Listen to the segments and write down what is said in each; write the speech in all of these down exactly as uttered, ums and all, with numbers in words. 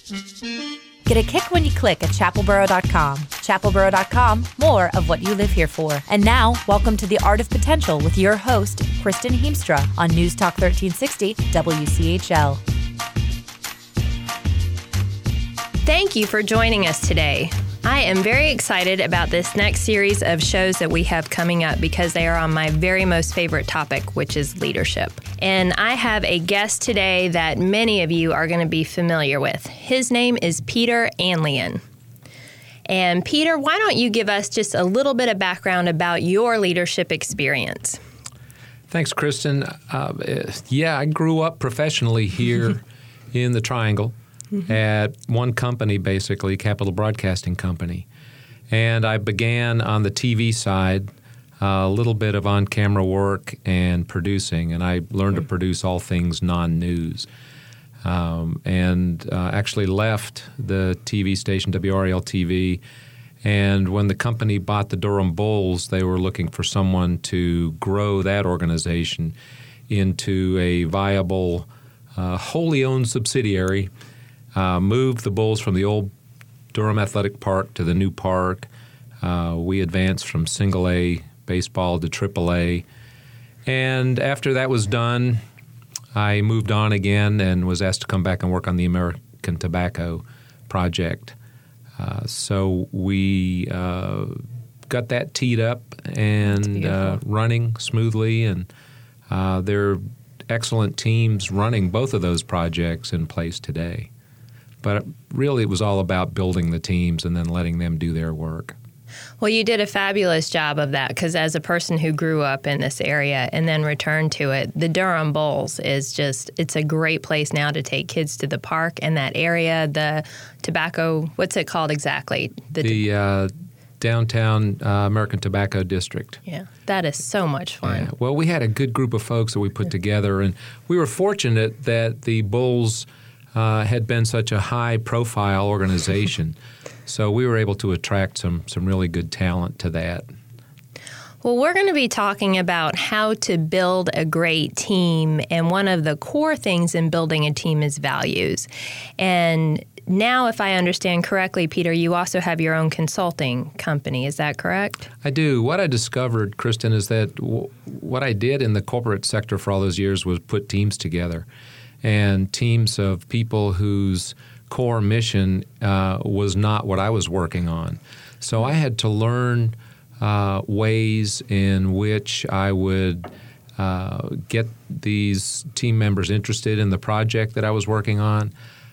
Get a kick when you click at chapelboro dot com. chapelboro dot com, more of what you live here for. And now, welcome to The Art of Potential with your host, Kristen Heemstra, on News Talk thirteen sixty W C H L. Thank you for joining us today. I am very excited about this next series of shows that we have coming up because they are on my very most favorite topic, which is leadership. And I have a guest today that many of you are going to be familiar with. His name is Peter Anlian. And Peter, why don't you give us just a little bit of background about your leadership experience? Thanks, Kristen. Uh, yeah, I grew up professionally here in the Triangle. Mm-hmm. At one company, basically, Capital Broadcasting Company. And I began on the T V side, uh, a little bit of on-camera work and producing, and I learned mm-hmm. to produce all things non-news. Um, and uh, actually left the T V station, W R A L T V, and when the company bought the Durham Bulls, they were looking for someone to grow that organization into a viable, uh, wholly owned subsidiary. Uh, moved the Bulls from the old Durham Athletic Park to the new park. Uh, we advanced from single A baseball to triple A. And after that was done, I moved on again and was asked to come back and work on the American Tobacco project. Uh, so we uh, got that teed up and uh, running smoothly. And uh, there are excellent teams running both of those projects in place today. But really, it was all about building the teams and then letting them do their work. Well, you did a fabulous job of that because as a person who grew up in this area and then returned to it, the Durham Bulls is just, it's a great place now to take kids to the park and that area, the tobacco, what's it called exactly? The, the uh, downtown uh, American Tobacco District. Yeah, that is so much fun. Yeah. Well, we had a good group of folks that we put together, and we were fortunate that the Bulls Uh, had been such a high-profile organization, so we were able to attract some some really good talent to that. Well, we're going to be talking about how to build a great team, and one of the core things in building a team is values. And now, if I understand correctly, Peter, you also have your own consulting company. Is that correct? I do. What I discovered, Kristen, is that w- what I did in the corporate sector for all those years was put teams together. And teams of people whose core mission uh, was not what I was working on. So I had to learn uh, ways in which I would uh, get these team members interested in the project that I was working on.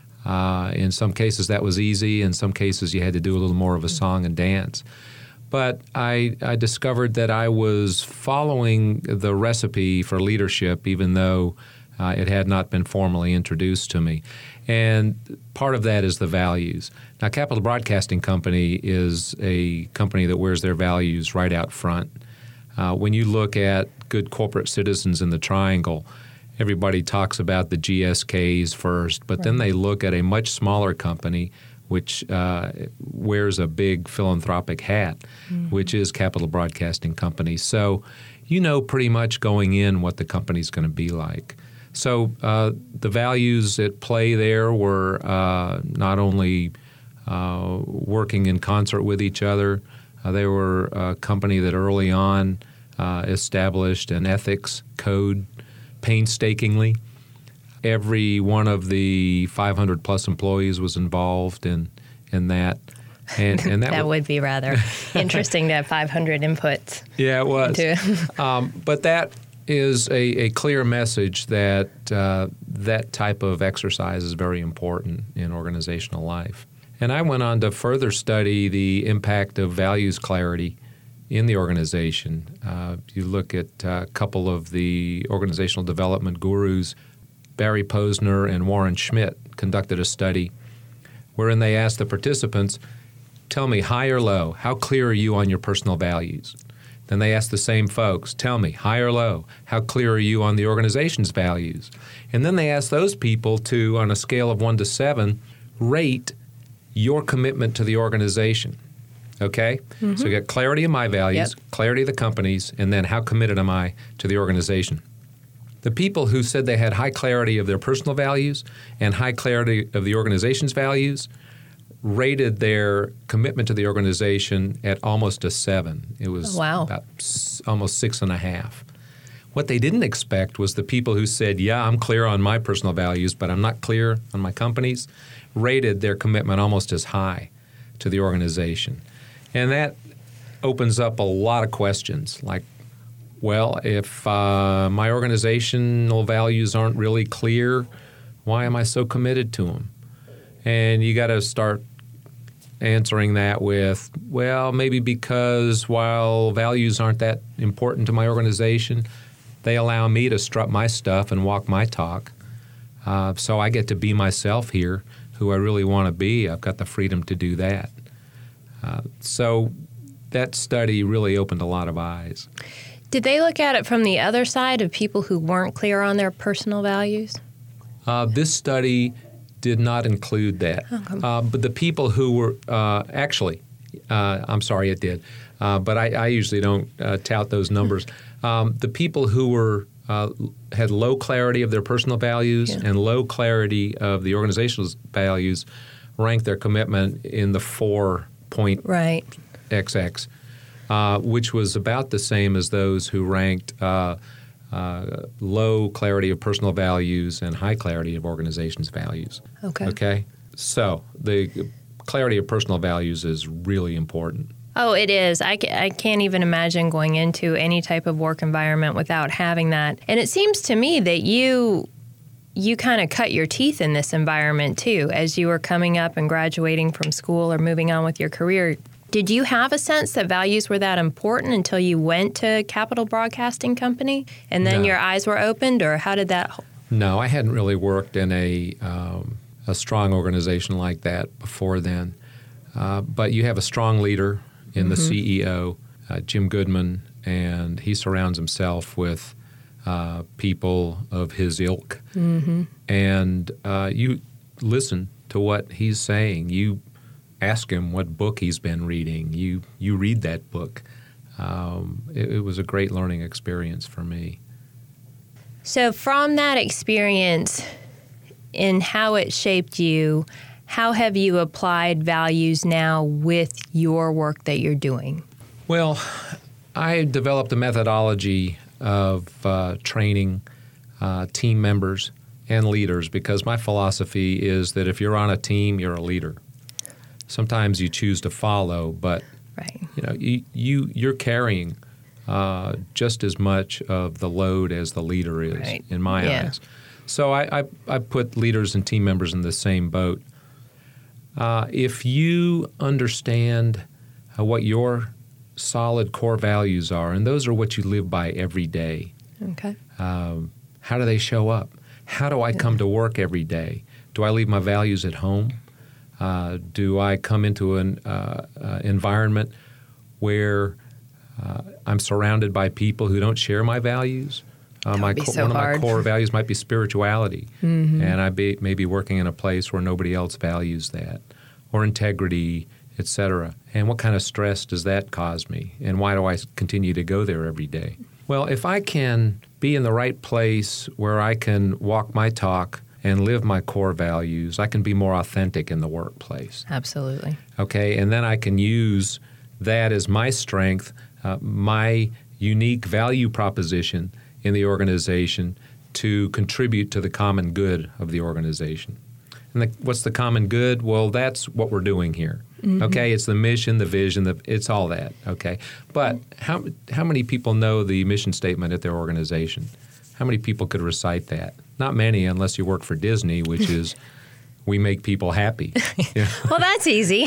Uh, in some cases that was easy. In some cases you had to do a little more of a song and dance. But I, I discovered that I was following the recipe for leadership even though Uh, it had not been formally introduced to me. And part of that is the values. Now, Capital Broadcasting Company is a company that wears their values right out front. Uh, when you look at good corporate citizens in the Triangle, everybody talks about the G S Ks first, but right. then they look at a much smaller company which uh, wears a big philanthropic hat, mm-hmm. which is Capital Broadcasting Company. So you know pretty much going in what the company's going to be like. So uh, the values at play there were uh, not only uh, working in concert with each other, uh, they were a company that early on uh, established an ethics code painstakingly. Every one of the five hundred plus employees was involved in, in that. And, and that, that was, would be rather interesting to have five hundred inputs. Yeah, it was. um, but that is a, a clear message that uh, that type of exercise is very important in organizational life. And I went on to further study the impact of values clarity in the organization. Uh, you look at a couple of the organizational development gurus, Barry Posner and Warren Schmidt, conducted a study wherein they asked the participants, tell me, high or low, how clear are you on your personal values? Then they asked the same folks, tell me, high or low, how clear are you on the organization's values? And then they asked those people to, on a scale of one to seven, rate your commitment to the organization. Okay? Mm-hmm. So you get clarity of my values, yep. clarity of the company's, and then how committed am I to the organization? The people who said they had high clarity of their personal values and high clarity of the organization's values rated their commitment to the organization at almost a seven. It was oh, wow. about s- almost six and a half. What they didn't expect was the people who said, yeah, I'm clear on my personal values, but I'm not clear on my company's, rated their commitment almost as high to the organization. And that opens up a lot of questions like, well, if uh, my organizational values aren't really clear, why am I so committed to them? And you got to start answering that with, well, maybe because while values aren't that important to my organization, they allow me to strut my stuff and walk my talk. Uh, so I get to be myself here, who I really want to be. I've got the freedom to do that. Uh, so that study really opened a lot of eyes. Did they look at it from the other side of people who weren't clear on their personal values? Uh, this study did not include that. Okay. Uh, but the people who were uh, actually, uh, I'm sorry, it did. Uh, but I, I usually don't uh, tout those numbers. Um, the people who were uh, had low clarity of their personal values yeah. and low clarity of the organizational values ranked their commitment in the four point right. X X, uh, which was about the same as those who ranked uh, uh, low clarity of personal values and high clarity of organization's values. Okay. Okay? So the clarity of personal values is really important. Oh, it is. I, I can't even imagine going into any type of work environment without having that. And it seems to me that you you kind of cut your teeth in this environment, too, as you were coming up and graduating from school or moving on with your career. Did you have a sense that values were that important until you went to Capitol Broadcasting Company and then No. your eyes were opened, or how did that? No, I hadn't really worked in a, um, a strong organization like that before then. Uh, but you have a strong leader in mm-hmm. the C E O, uh, Jim Goodman, and he surrounds himself with uh, people of his ilk. Mm-hmm. And uh, you listen to what he's saying. You ask him what book he's been reading. You you read that book. Um, it, it was a great learning experience for me. So from that experience and how it shaped you, how have you applied values now with your work that you're doing? Well, I developed a methodology of uh, training uh, team members and leaders because my philosophy is that if you're on a team, you're a leader. Sometimes you choose to follow, but right. you know you, you you're carrying uh, just as much of the load as the leader is, right. in my yeah. eyes. So I, I, I put leaders and team members in the same boat. Uh, if you understand uh, what your solid core values are, and those are what you live by every day. Okay. Um, how do they show up? How do I come to work every day? Do I leave my values at home? Uh, do I come into an uh, uh, environment where uh, I'm surrounded by people who don't share my values? Uh, my co- so one hard. of my core values might be spirituality, mm-hmm. and I be, may be working in a place where nobody else values that, or integrity, et cetera. And what kind of stress does that cause me? And why do I continue to go there every day? Well, if I can be in the right place where I can walk my talk and live my core values, I can be more authentic in the workplace. Absolutely. Okay, and then I can use that as my strength, uh, my unique value proposition in the organization to contribute to the common good of the organization. And the, what's the common good? Well, that's what we're doing here. Mm-hmm. Okay, it's the mission, the vision, the, it's all that. Okay, but how how many people know the mission statement at their organization? How many people could recite that? Not many, unless you work for Disney, which is we make people happy. Yeah. Well, that's easy.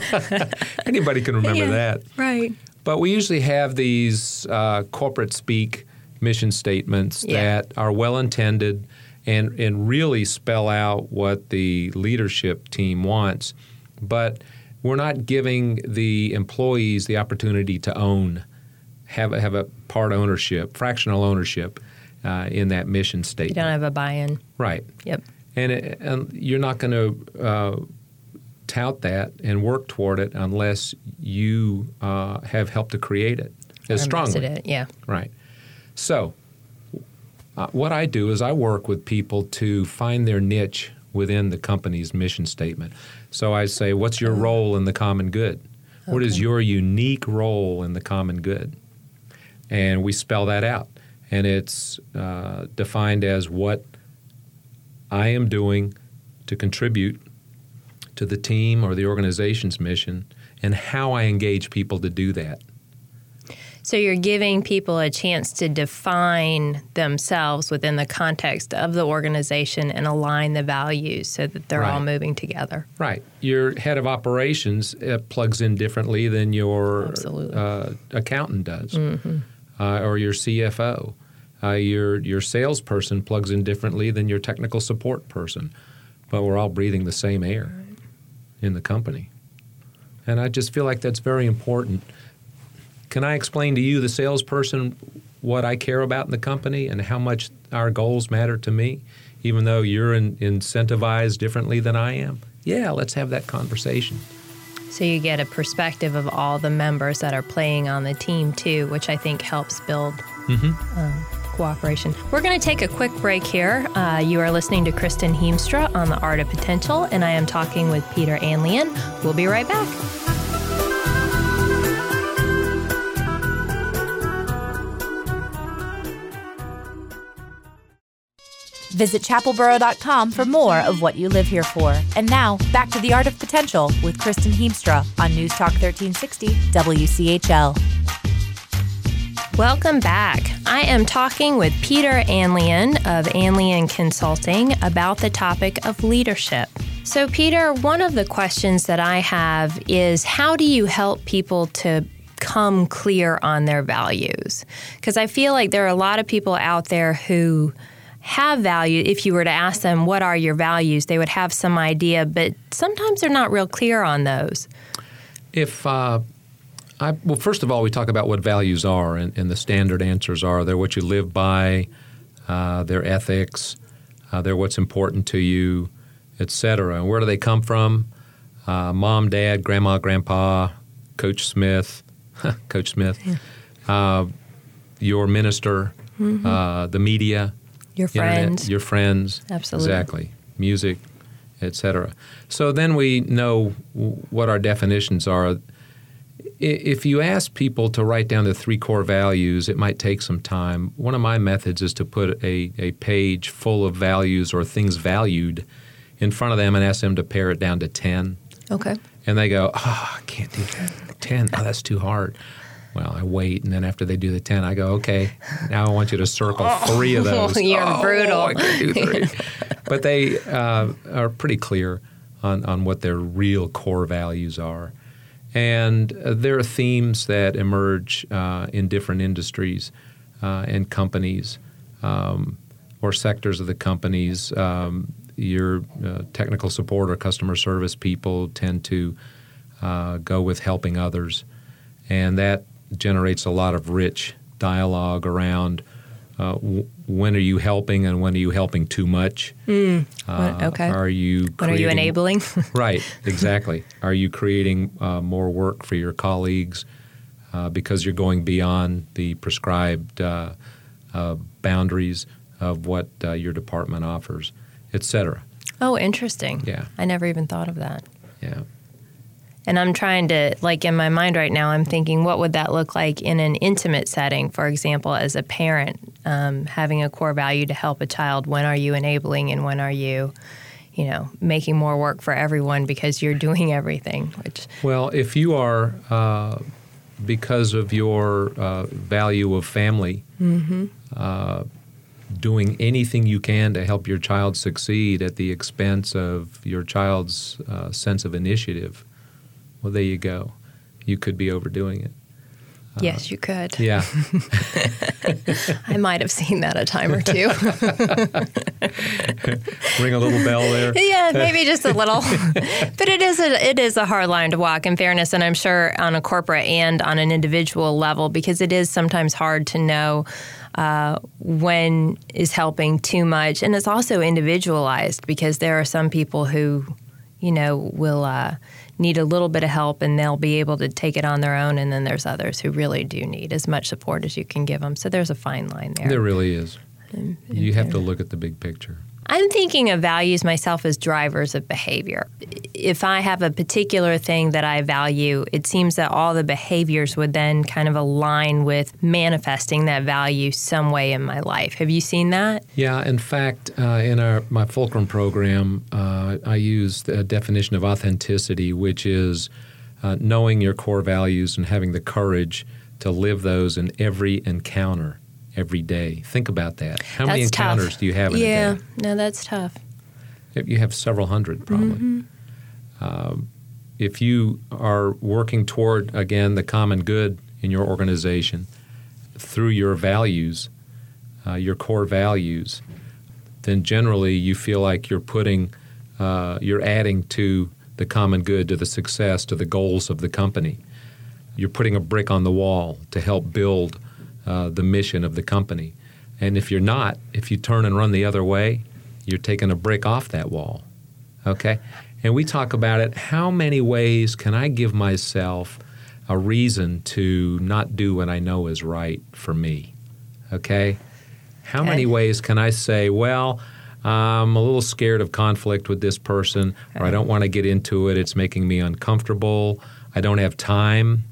Anybody can remember yeah, that, right? But we usually have these uh, corporate speak mission statements yeah. that are well intended and and really spell out what the leadership team wants, but we're not giving the employees the opportunity to own, have a, have a part ownership, fractional ownership uh, in that mission statement. You don't have a buy-in. Right. Yep. And, it, and you're not going to uh, tout that and work toward it unless you uh, have helped to create it as strongly. It, yeah. Right. So uh, what I do is I work with people to find their niche within the company's mission statement. So I say, what's your role in the common good? Okay. What is your unique role in the common good? And we spell that out. And it's uh, defined as what I am doing to contribute to the team or the organization's mission and how I engage people to do that. So you're giving people a chance to define themselves within the context of the organization and align the values so that they're right. all moving together. Right. Your head of operations uh, plugs in differently than your uh, accountant does, mm-hmm. uh, or your C F O. Uh, your your salesperson plugs in differently than your technical support person. But we're all breathing the same air right. in the company. And I just feel like that's very important. Can I explain to you, the salesperson, what I care about in the company and how much our goals matter to me, even though you're in, incentivized differently than I am? Yeah, let's have that conversation. So you get a perspective of all the members that are playing on the team, too, which I think helps build mm-hmm. um, cooperation. We're going to take a quick break here. Uh, you are listening to Kristen Heemstra on The Art of Potential, and I am talking with Peter Anlian. We'll be right back. Visit chapel borough dot com for more of what you live here for. And now, back to The Art of Potential with Kristen Heemstra on News Talk thirteen sixty W C H L. Welcome back. I am talking with Peter Anlian of Anlian Consulting about the topic of leadership. So, Peter, one of the questions that I have is, how do you help people to come clear on their values? Because I feel like there are a lot of people out there who have value. If you were to ask them, what are your values, they would have some idea, but sometimes they're not real clear on those. If, uh, I, well, first of all, we talk about what values are, and, and the standard answers are they're what you live by, uh, they're ethics, uh, they're what's important to you, et cetera. And where do they come from? Uh, mom, dad, grandma, grandpa, Coach Smith, Coach Smith, yeah. uh, your minister, mm-hmm. uh, the media, your friends, internet, your friends, absolutely, exactly, music, et cetera. So then we know what our definitions are. If you ask people to write down the three core values, it might take some time. One of my methods is to put a, a page full of values or things valued in front of them and ask them to pare it down to ten. Okay. And they go, oh, I can't do that. ten, oh, that's too hard. Well, I wait, and then after they do the ten, I go, okay, now I want you to circle oh, three of those. You're oh, brutal. I can do three. But they uh, are pretty clear on, on what their real core values are. And uh, there are themes that emerge uh, in different industries uh, and companies um, or sectors of the companies. Um, your uh, technical support or customer service people tend to uh, go with helping others. And that generates a lot of rich dialogue around uh, w- when are you helping and when are you helping too much? Mm. Uh, okay. Are you when are you enabling? Right, exactly. Are you creating uh, more work for your colleagues uh, because you're going beyond the prescribed uh, uh, boundaries of what uh, your department offers, et cetera? Oh, interesting. Yeah. I never even thought of that. Yeah. And I'm trying to, like in my mind right now, I'm thinking, what would that look like in an intimate setting? For example, as a parent, um, having a core value to help a child. When are you enabling and when are you, you know, making more work for everyone because you're doing everything? Which Well, if you are, uh, because of your uh, value of family, mm-hmm. uh, doing anything you can to help your child succeed at the expense of your child's uh, sense of initiative, well, there you go. You could be overdoing it. Yes, you could. Yeah. I might have seen that a time or two. Ring a little bell there. Yeah, maybe just a little. But it is a it is a hard line to walk, in fairness, and I'm sure on a corporate and on an individual level, because it is sometimes hard to know uh, when is helping too much. And it's also individualized, because there are some people who, you know, will uh, need a little bit of help and they'll be able to take it on their own. And then there's others who really do need as much support as you can give them. So there's a fine line there. There really is. You have to look at the big picture. I'm thinking of values myself as drivers of behavior. If I have a particular thing that I value, it seems that all the behaviors would then kind of align with manifesting that value some way in my life. Have you seen that? Yeah. In fact, uh, in our my Fulcrum program, uh, I use the definition of authenticity, which is uh, knowing your core values and having the courage to live those in every encounter. Every day. Think about that. How that's many encounters tough. do you have in yeah, a day? Yeah, no, that's tough. You have several hundred, probably. Mm-hmm. Um, if you are working toward, again, the common good in your organization through your values, uh, your core values, then generally you feel like you're putting, uh, you're adding to the common good, to the success, to the goals of the company. You're putting a brick on the wall to help build Uh, the mission of the company. And if you're not, if you turn and run the other way, you're taking a brick off that wall. Okay? And we talk about it, how many ways can I give myself a reason to not do what I know is right for me? Okay? How okay. many ways can I say, well, I'm a little scared of conflict with this person, or I don't want to get into it, it's making me uncomfortable, I don't have time.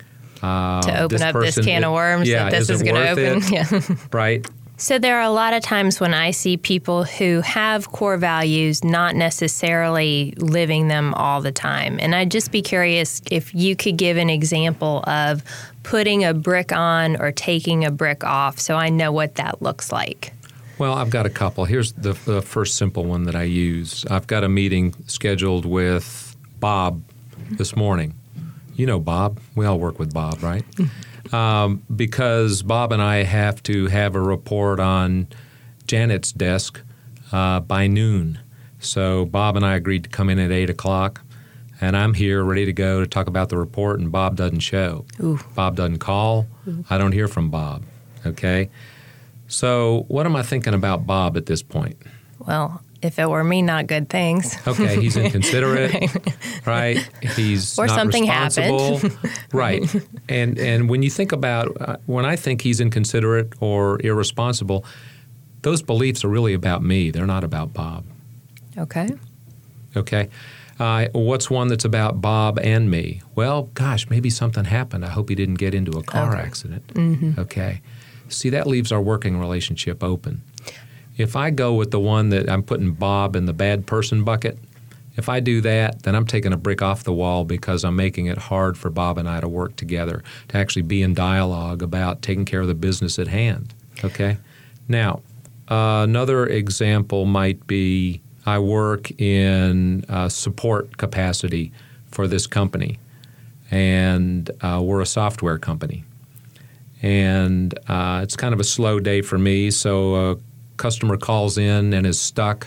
Uh, to open this up person, this can of worms yeah, that this is is going to open. It? Yeah. Right? So there are a lot of times when I see people who have core values not necessarily living them all the time. And I'd just be curious if you could give an example of putting a brick on or taking a brick off so I know what that looks like. Well, I've got a couple. Here's the, the first simple one that I use. I've got a meeting scheduled with Bob this morning. You know Bob. We all work with Bob, right? um, because Bob and I have to have a report on Janet's desk uh, by noon. So Bob and I agreed to come in at eight o'clock, and I'm here ready to go to talk about the report, and Bob doesn't show. Ooh. Bob doesn't call. Ooh. I don't hear from Bob, okay? So what am I thinking about Bob at this point? Well, if it were me, not good things. Okay, he's inconsiderate, right? right? He's or not something responsible, happened, right? And and when you think about uh, when I think he's inconsiderate or irresponsible, those beliefs are really about me. They're not about Bob. Okay. Okay. Uh, what's one that's about Bob and me? Well, gosh, maybe something happened. I hope he didn't get into a car okay. accident. Mm-hmm. Okay. See, that leaves our working relationship open. If I go with the one that I'm putting Bob in the bad person bucket, if I do that, then I'm taking a brick off the wall because I'm making it hard for Bob and I to work together, to actually be in dialogue about taking care of the business at hand. Okay? Now, uh, another example might be I work in uh, support capacity for this company, and uh, we're a software company. And uh, it's kind of a slow day for me, so a customer calls in and is stuck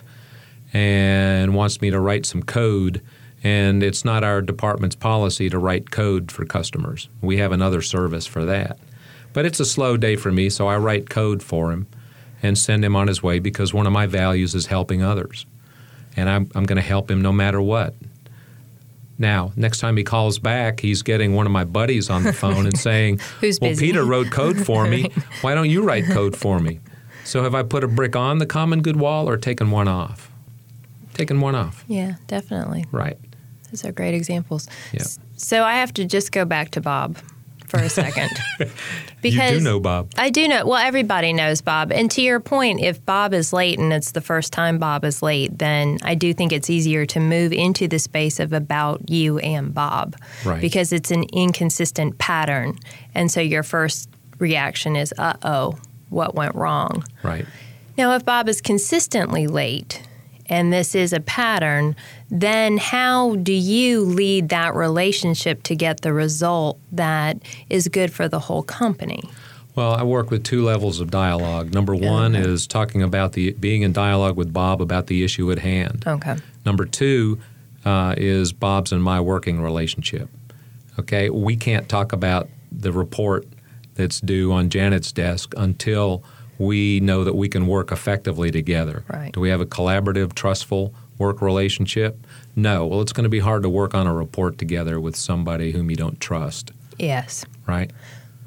and wants me to write some code, and it's not our department's policy to write code for customers. We have another service for that. But it's a slow day for me, so I write code for him and send him on his way because one of my values is helping others. And I'm, I'm going to help him no matter what. Now, next time he calls back, he's getting one of my buddies on the phone and saying, Who's well, busy? Peter wrote code for me. Why don't you write code for me? So have I put a brick on the common good wall or taken one off? Taken one off. Yeah, definitely. Right. Those are great examples. Yeah. So I have to just go back to Bob for a second. Because you do know Bob. I do know. Well, everybody knows Bob. And to your point, if Bob is late and it's the first time Bob is late, then I do think it's easier to move into the space of about you and Bob. Right. Because it's an inconsistent pattern. And so your first reaction is, uh-oh, what went wrong? Right. Now, if Bob is consistently late and this is a pattern, then how do you lead that relationship to get the result that is good for the whole company? Well, I work with two levels of dialogue. Number one okay. is talking about the being in dialogue with Bob about the issue at hand. Okay. Number two uh, is Bob's and my working relationship. Okay, we can't talk about the report that's due on Janet's desk until we know that we can work effectively together. Right. Do we have a collaborative, trustful work relationship? No. Well, it's going to be hard to work on a report together with somebody whom you don't trust. Yes. Right?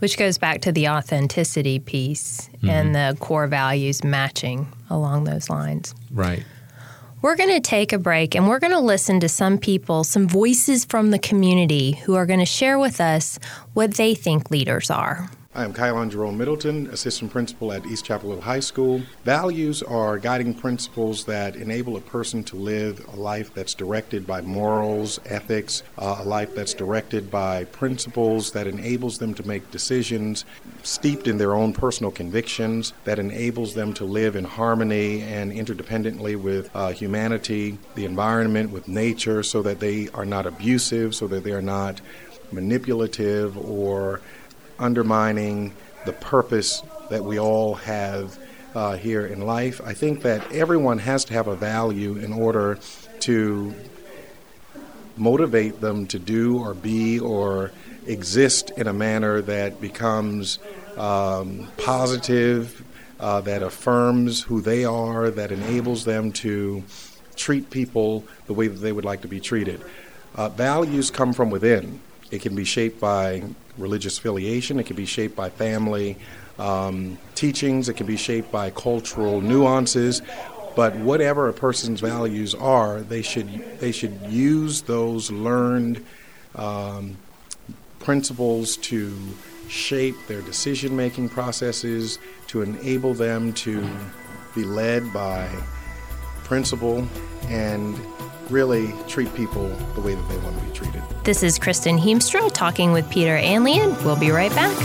Which goes back to the authenticity piece mm-hmm. and the core values matching along those lines. Right. We're going to take a break and we're going to listen to some people, some voices from the community who are going to share with us what they think leaders are. I am Kylon Jerome Middleton, Assistant Principal at East Chapel Hill High School. Values are guiding principles that enable a person to live a life that's directed by morals, ethics, uh, a life that's directed by principles that enables them to make decisions steeped in their own personal convictions, that enables them to live in harmony and interdependently with uh, humanity, the environment, with nature, so that they are not abusive, so that they are not manipulative or undermining the purpose that we all have uh, here in life. I think that everyone has to have a value in order to motivate them to do or be or exist in a manner that becomes um, positive, uh, that affirms who they are, that enables them to treat people the way that they would like to be treated. Uh, values come from within. It can be shaped by religious affiliation. It can be shaped by family um, teachings. It can be shaped by cultural nuances. But whatever a person's values are, they should they should use those learned um, principles to shape their decision-making processes, to enable them to be led by principle and really treat people the way that they want to be treated. This is Kristen Heemstra talking with Peter Anlian. We'll be right back.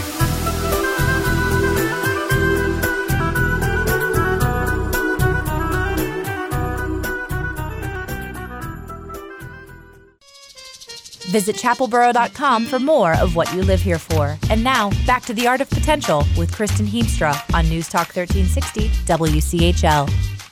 Visit chapel borough dot com for more of what you live here for. And now, back to The Art of Potential with Kristen Heemstra on News Talk thirteen sixty W C H L.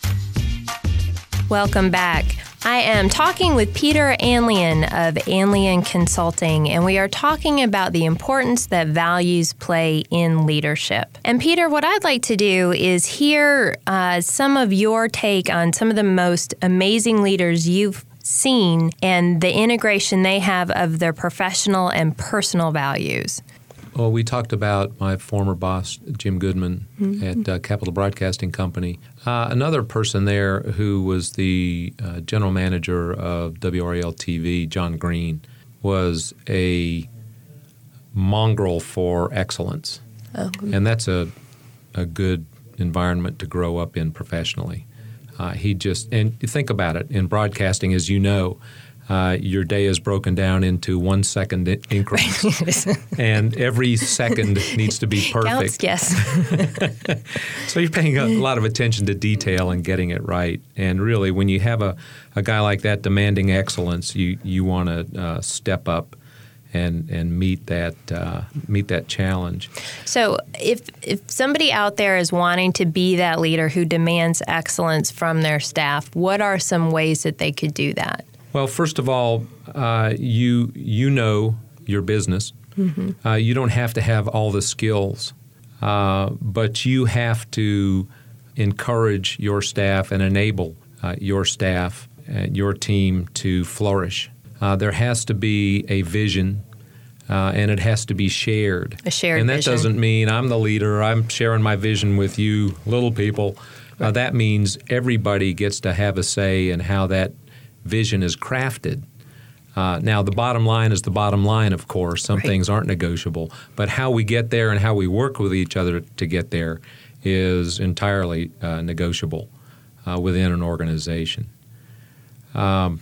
Welcome back. I am talking with Peter Anlian of Anlian Consulting, and we are talking about the importance that values play in leadership. And Peter, what I'd like to do is hear uh, some of your take on some of the most amazing leaders you've seen and the integration they have of their professional and personal values. Well, we talked about my former boss, Jim Goodman, mm-hmm. at uh, Capital Broadcasting Company. Uh, another person there who was the uh, general manager of W R A L T V, John Green, was a mongrel for excellence. Oh. And that's a, a good environment to grow up in professionally. Uh, he just, and think about it, in broadcasting, as you know, Uh, your day is broken down into one second increments, and every second needs to be perfect. Counts, yes. So you're paying a lot of attention to detail and getting it right. And really, when you have a, a guy like that demanding excellence, you you want to uh, step up and and meet that uh, meet that challenge. So if if somebody out there is wanting to be that leader who demands excellence from their staff, what are some ways that they could do that? Well, first of all, uh, you you know your business. Mm-hmm. Uh, you don't have to have all the skills, uh, but you have to encourage your staff and enable uh, your staff and your team to flourish. Uh, there has to be a vision, uh, and it has to be shared. A shared And that vision. doesn't mean I'm the leader, I'm sharing my vision with you little people. Uh, that means everybody gets to have a say in how that vision is crafted. Uh, now, the bottom line is the bottom line, of course. Some right. things aren't negotiable. But how we get there and how we work with each other to get there is entirely uh, negotiable uh, within an organization. Um,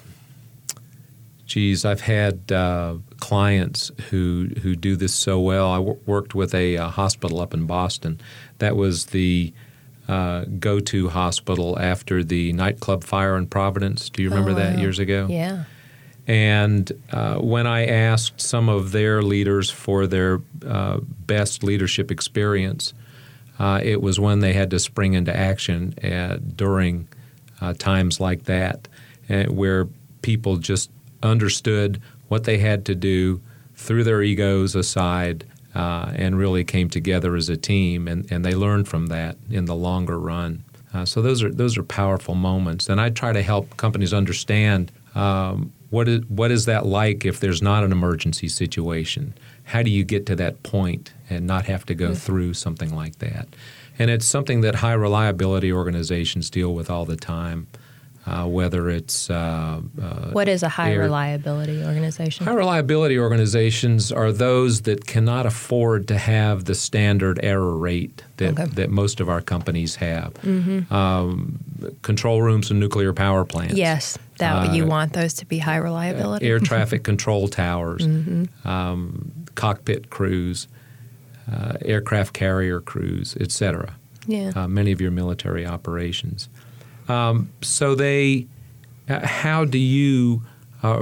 geez, I've had uh, clients who who do this so well. I w- worked with a, a hospital up in Boston. That was the Uh, go-to hospital after the nightclub fire in Providence. Do you remember oh, that wow. years ago? Yeah. And uh, when I asked some of their leaders for their uh, best leadership experience, uh, it was when they had to spring into action uh, during uh, times like that, uh, where people just understood what they had to do, threw their egos aside, Uh, and really came together as a team, and, and they learned from that in the longer run. Uh, so those are those are powerful moments, and I try to help companies understand um, what is what is that like if there's not an emergency situation. how do you get to that point and not have to go through something like that? And it's something that high reliability organizations deal with all the time, uh, whether it's uh, uh, what is a high air, reliability organization? High reliability organizations are those that cannot afford to have the standard error rate that, okay. that most of our companies have. Mm-hmm. Um, control rooms and nuclear power plants. Yes, that uh, you want those to be high reliability. Air traffic control towers, mm-hmm. um, cockpit crews, uh, aircraft carrier crews, et cetera. Yeah. Uh, many of your military operations. Um, so they, uh, how do you uh,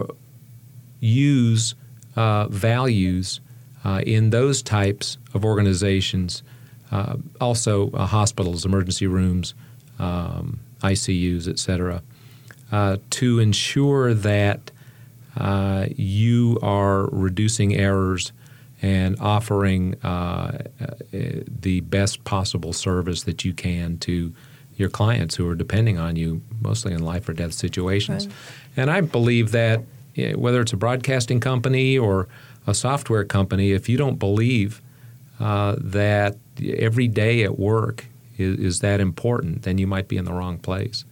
use uh, values uh, in those types of organizations, uh, also uh, hospitals, emergency rooms, um, I C Us, et cetera, uh, to ensure that uh, you are reducing errors and offering uh, the best possible service that you can to your clients who are depending on you, mostly in life or death situations. Right. And I believe that whether it's a broadcasting company or a software company, if you don't believe uh, that every day at work is, is that important, then you might be in the wrong place.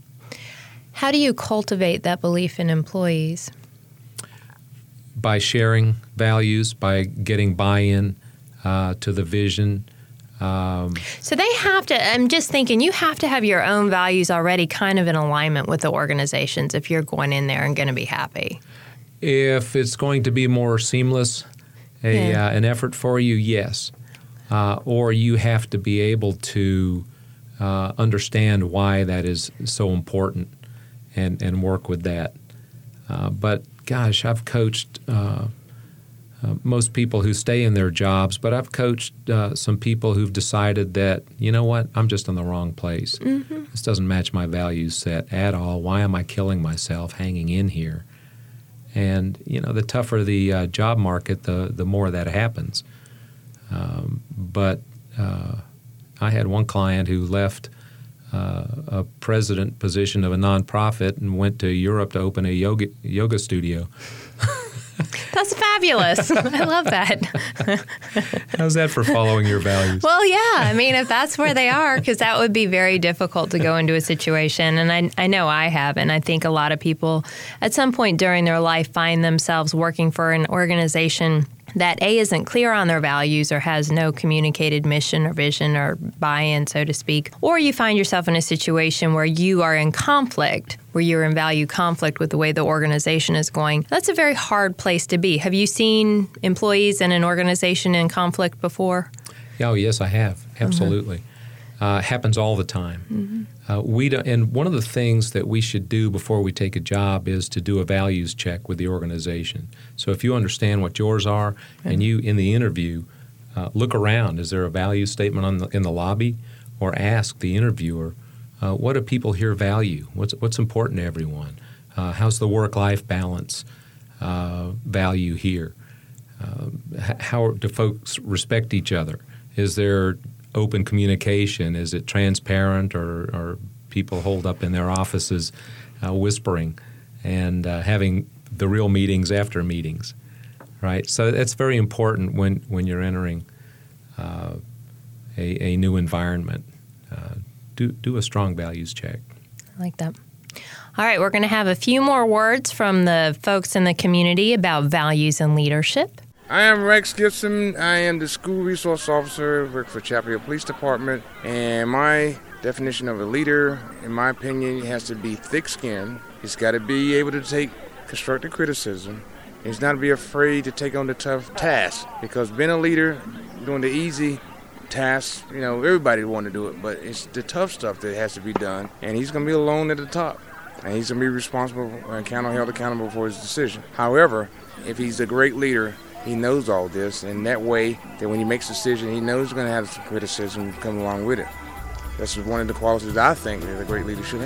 How do you cultivate that belief in employees? By sharing values, by getting buy-in uh, to the vision. Um, so they have to, I'm just thinking, you have to have your own values already kind of in alignment with the organizations if you're going in there and going to be happy. If it's going to be more seamless, a, yeah. uh, an effort for you, yes. Uh, or you have to be able to uh, understand why that is so important and, and work with that. Uh, but gosh, I've coached uh, uh, most people who stay in their jobs, but I've coached uh, some people who've decided that, you know what, I'm just in the wrong place. Mm-hmm. This doesn't match my value set at all. Why am I killing myself hanging in here? And, you know, the tougher the uh, job market, the, the more that happens. Um, but uh, I had one client who left Uh, a president position of a nonprofit and went to Europe to open a yoga yoga studio. That's fabulous. I love that. How's that for following your values? Well, yeah. I mean, if that's where they are, because that would be very difficult to go into a situation. And I, I know I have. And I think a lot of people at some point during their life find themselves working for an organization that A, isn't clear on their values or has no communicated mission or vision or buy-in, so to speak. Or you find yourself in a situation where you are in conflict, where you're in value conflict with the way the organization is going. That's a very hard place to be. Have you seen employees in an organization in conflict before? Oh, yes, I have. Absolutely. Mm-hmm. Uh, happens all the time. Mm-hmm. Uh, we don't, and one of the things that we should do before we take a job is to do a values check with the organization. So if you understand what yours are, mm-hmm. and you, in the interview, uh, look around. Is there a value statement on the, in the lobby? Or ask the interviewer, uh, what do people here value? What's, what's important to everyone? Uh, how's the work-life balance uh, value here? Uh, how do folks respect each other? Is there open communication? Is it transparent, or, or people hold up in their offices uh, whispering and uh, having the real meetings after meetings, right? So that's very important when, when you're entering uh, a, a new environment. Uh, do, do a strong values check. I like that. All right, we're going to have a few more words from the folks in the community about values and leadership. I am Rex Gibson. I am the school resource officer, work for Chapel Hill Police Department, and my definition of a leader, in my opinion, has to be thick-skinned. He's got to be able to take constructive criticism. He's not to be afraid to take on the tough tasks, because being a leader, doing the easy tasks, you know, everybody want to do it, but it's the tough stuff that has to be done, and he's going to be alone at the top, and he's going to be responsible and held accountable for his decision. However, if he's a great leader, he knows all this, and that way, that when he makes a decision, he knows he's going to have some criticism come along with it. That's one of the qualities I think that a great leader should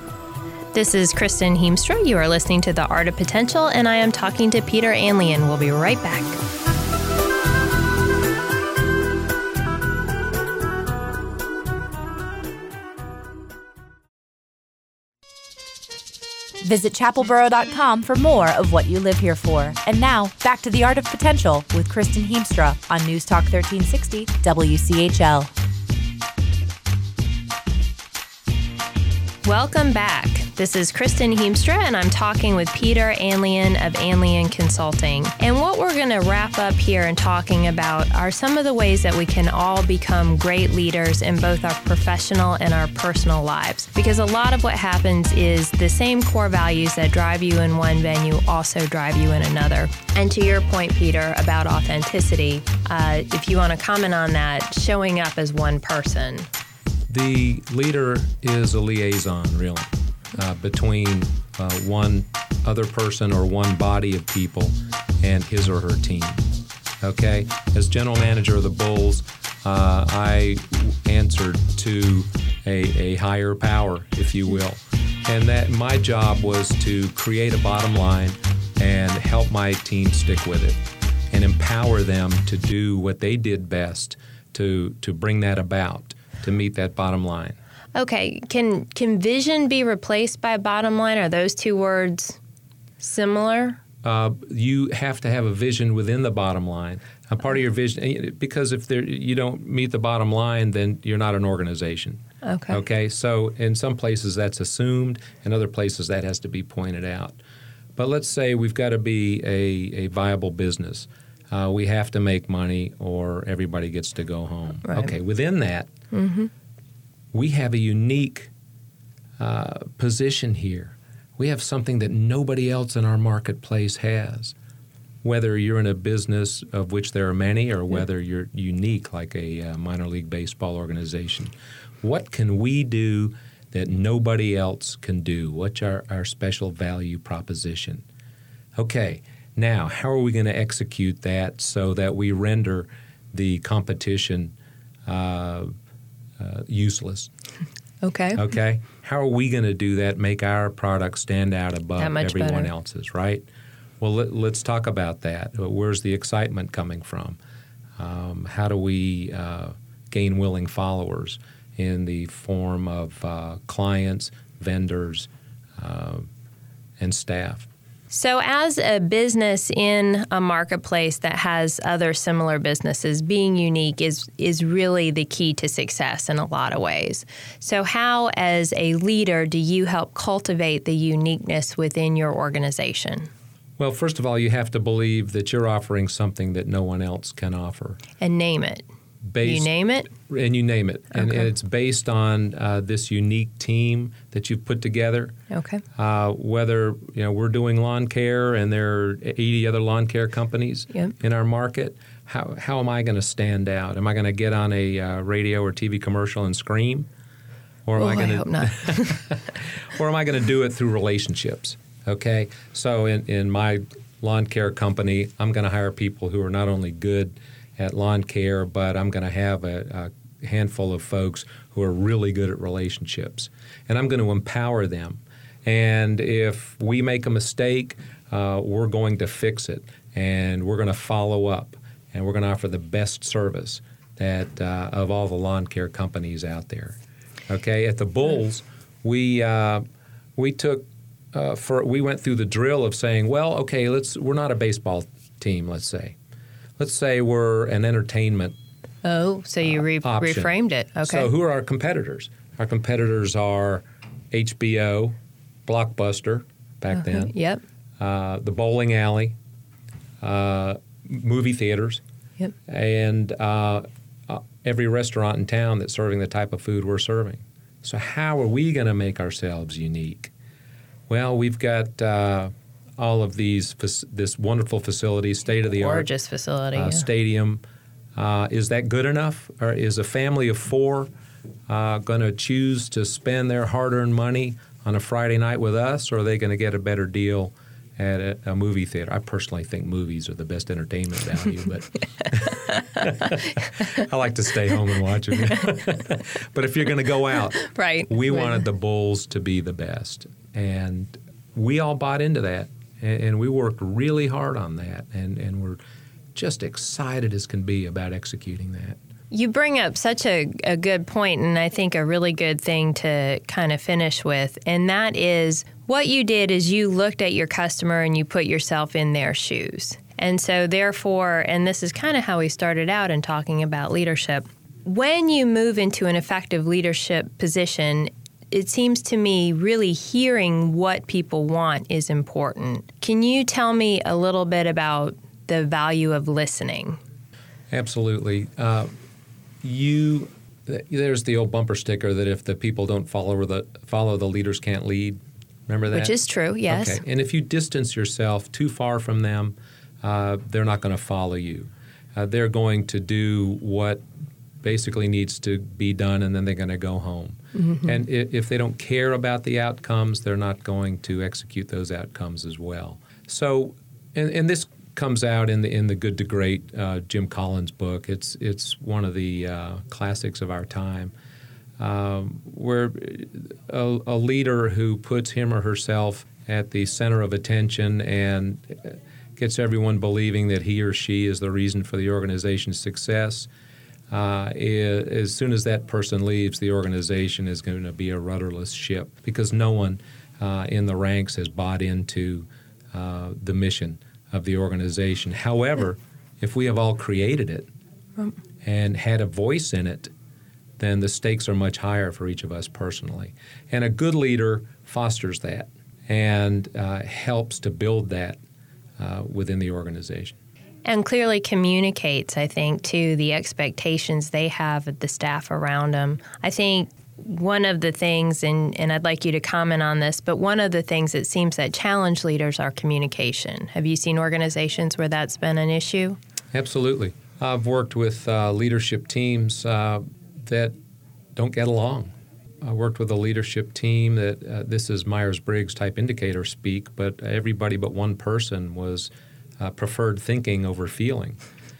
have. This is Kristen Heemstra. You are listening to The Art of Potential, and I am talking to Peter Anlian. We'll be right back. Visit chapel borough dot com for more of what you live here for. And now, back to The Art of Potential with Kristen Heemstra on News Talk thirteen sixty W C H L. Welcome back. This is Kristen Heemstra, and I'm talking with Peter Anlian of Anlian Consulting. And what we're going to wrap up here and talking about are some of the ways that we can all become great leaders in both our professional and our personal lives. Because a lot of what happens is the same core values that drive you in one venue also drive you in another. And to your point, Peter, about authenticity, uh, if you want to comment on that, showing up as one person. The leader is a liaison, really, uh, between uh, one other person or one body of people and his or her team. Okay? As general manager of the Bulls, uh, I answered to a, a higher power, if you will. And that my job was to create a bottom line and help my team stick with it and empower them to do what they did best to, to bring that about, to meet that bottom line. Okay, can can vision be replaced by bottom line? Are those two words similar? Uh, you have to have a vision within the bottom line. A part of your vision, because if there, you don't meet the bottom line, then you're not an organization. Okay. Okay. So in some places that's assumed, in other places that has to be pointed out. But let's say we've got to be a, a viable business. Uh, we have to make money, or everybody gets to go home. Right. Okay. Within that. Mm-hmm. We have a unique uh, position here. We have something that nobody else in our marketplace has. Whether you're in a business of which there are many, or whether you're unique like a uh, minor league baseball organization, what can we do that nobody else can do? What's our, our special value proposition? Okay, now how are we going to execute that so that we render the competition uh, Uh, useless. Okay. Okay? How are we going to do that, make our product stand out above everyone better. else's, right? Well, let, let's talk about that. Where's the excitement coming from? Um, how do we uh, gain willing followers in the form of uh, clients, vendors, uh, and staff? So as a business in a marketplace that has other similar businesses, being unique is is really the key to success in a lot of ways. So how, as a leader, do you help cultivate the uniqueness within your organization? Well, first of all, you have to believe that you're offering something that no one else can offer. And name it. Based, you name it? And you name it. Okay. And, and it's based on uh, this unique team that you've put together. Okay. Uh, whether you know we're doing lawn care and there are eighty other lawn care companies Yep. in our market, how how am I going to stand out? Am I going to get on a uh, radio or T V commercial and scream? Or am Oh, I going I hope not. or am I going to do it through relationships? Okay? So in, in my lawn care company, I'm going to hire people who are not only good at lawn care, but I'm going to have a, a handful of folks who are really good at relationships. And I'm going to empower them. And if we make a mistake, uh, we're going to fix it. And we're going to follow up. And we're going to offer the best service that uh, of all the lawn care companies out there. Okay? At the Bulls, we uh, we took uh, for we went through the drill of saying, well, okay, let's we're not a baseball team, let's say. Let's say we're an entertainment Oh, so you re- uh, option. reframed it. Okay. So who are our competitors? Our competitors are H B O, Blockbuster, back Okay. then, Yep. uh, the bowling alley, uh, movie theaters, Yep. and uh, uh, every restaurant in town that's serving the type of food we're serving. So how are we going to make ourselves unique? Well, we've got uh, all of these, this wonderful facility, state-of-the-art Gorgeous facility. uh, yeah. stadium. Uh, is that good enough? Or is a family of four uh, going to choose to spend their hard-earned money on a Friday night with us, or are they going to get a better deal at a, a movie theater? I personally think movies are the best entertainment value, but I like to stay home and watch them. But if you're going to go out, Right. we Right. wanted the Bulls to be the best. And we all bought into that, and, and we worked really hard on that, and, and we're just excited as can be about executing that. You bring up such a, a good point, and I think a really good thing to kind of finish with, and that is what you did is you looked at your customer and you put yourself in their shoes. And so therefore, and this is kind of how we started out in talking about leadership, when you move into an effective leadership position, it seems to me really hearing what people want is important. Can you tell me a little bit about the value of listening? Absolutely. Uh, you there's the old bumper sticker that if the people don't follow the follow the leaders can't lead. Remember that? Which is true, yes. Okay. And if you distance yourself too far from them, uh, they're not going to follow you. Uh, they're going to do what basically needs to be done, and then they're going to go home. Mm-hmm. And if they don't care about the outcomes, they're not going to execute those outcomes as well. So, and, and this comes out in the in the Good to Great, uh, Jim Collins book. It's it's one of the uh, classics of our time, um, where a, a leader who puts him or herself at the center of attention and gets everyone believing that he or she is the reason for the organization's success. Uh, as soon as that person leaves, the organization is going to be a rudderless ship because no one uh, in the ranks has bought into uh, the mission of the organization. However, if we have all created it and had a voice in it, then the stakes are much higher for each of us personally. And a good leader fosters that and uh, helps to build that uh, within the organization. And clearly communicates, I think, to the expectations they have of the staff around them. I think one of the things, and, and I'd like you to comment on this, but one of the things it seems that challenge leaders are communication. Have you seen organizations where that's been an issue? Absolutely. I've worked with uh, leadership teams uh, that don't get along. I worked with a leadership team that uh, this is Myers-Briggs type indicator speak, but everybody but one person was Uh, preferred thinking over feeling.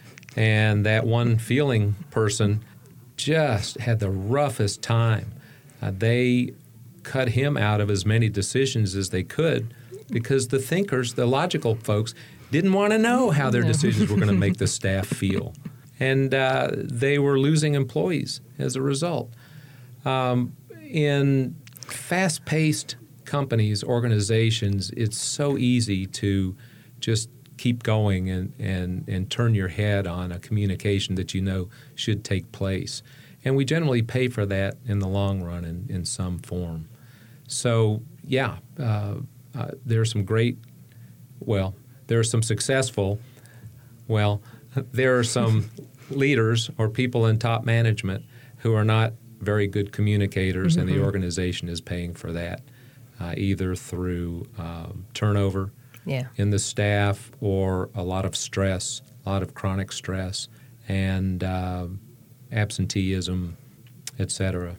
And that one feeling person just had the roughest time. Uh, they cut him out of as many decisions as they could because the thinkers, the logical folks, didn't want to know how their decisions were going to make the staff feel. And uh, they were losing employees as a result. Um, in fast-paced companies, organizations, it's so easy to just keep going and, and, and turn your head on a communication that you know should take place. And we generally pay for that in the long run in, in some form. So, yeah, uh, uh, there are some great, well, there are some successful, well, there are some leaders or people in top management who are not very good communicators, mm-hmm. and the organization is paying for that, uh, either through um, turnover, Yeah. in the staff, or a lot of stress, a lot of chronic stress, and uh, absenteeism, et cetera.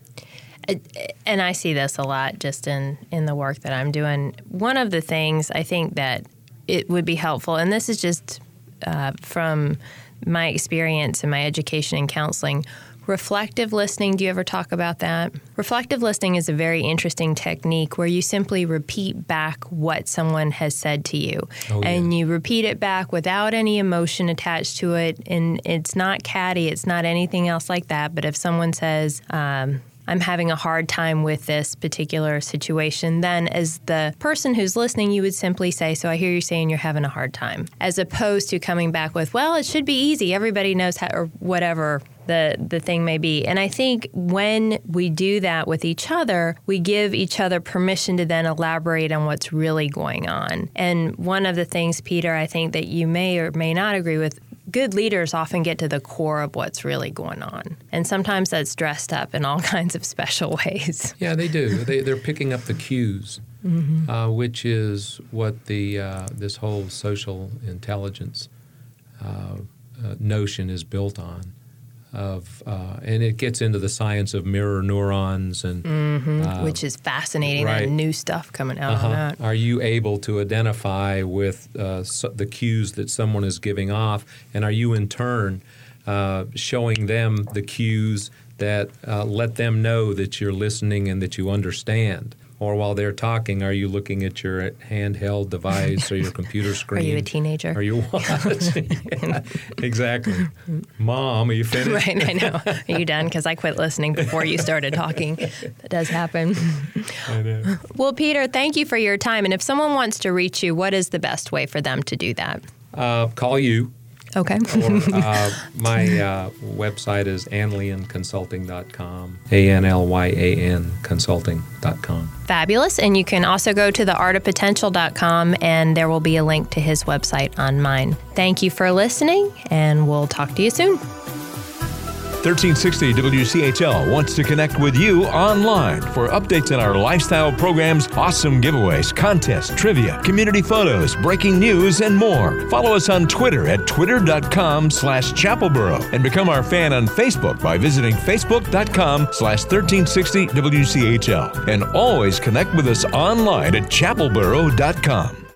And I see this a lot just in, in the work that I'm doing. One of the things I think that it would be helpful, and this is just uh, from my experience in my education and counseling, reflective listening, do you ever talk about that? Reflective listening is a very interesting technique where you simply repeat back what someone has said to you. Oh, and yeah. you repeat it back without any emotion attached to it. And it's not catty, it's not anything else like that. But if someone says, um, I'm having a hard time with this particular situation, then as the person who's listening, you would simply say, so I hear you saying you're having a hard time, as opposed to coming back with, well, it should be easy. Everybody knows how, or whatever the, the thing may be. And I think when we do that with each other, we give each other permission to then elaborate on what's really going on. And one of the things, Peter, I think that you may or may not agree with, good leaders often get to the core of what's really going on. And sometimes that's dressed up in all kinds of special ways. Yeah, they do. They, they're picking up the cues, mm-hmm. uh, which is what the uh, this whole social intelligence uh, uh, notion is built on. Of uh, and it gets into the science of mirror neurons and mm-hmm. uh, which is fascinating. Right. And new stuff coming out uh-huh. on that. Are you able to identify with uh, so the cues that someone is giving off, and are you in turn uh, showing them the cues that uh, let them know that you're listening and that you understand? Or while they're talking, are you looking at your handheld device or your computer screen? Are you a teenager? Are you watching? Yeah, exactly. Mom, are you finished? Right, I know. Are you done? Because I quit listening before you started talking. That does happen. I know. Well, Peter, thank you for your time. And if someone wants to reach you, what is the best way for them to do that? Uh, call you. Okay. Or uh, my uh, website is anlyan consulting dot com, A N L Y A N consulting dot com. Fabulous. And you can also go to the art of potential dot com, and there will be a link to his website on mine. Thank you for listening, and we'll talk to you soon. thirteen sixty W C H L wants to connect with you online for updates on our lifestyle programs, awesome giveaways, contests, trivia, community photos, breaking news, and more. Follow us on Twitter at twitter.com slash Chapelboro and become our fan on Facebook by visiting facebook.com slash 1360 WCHL. And always connect with us online at chapelboro dot com.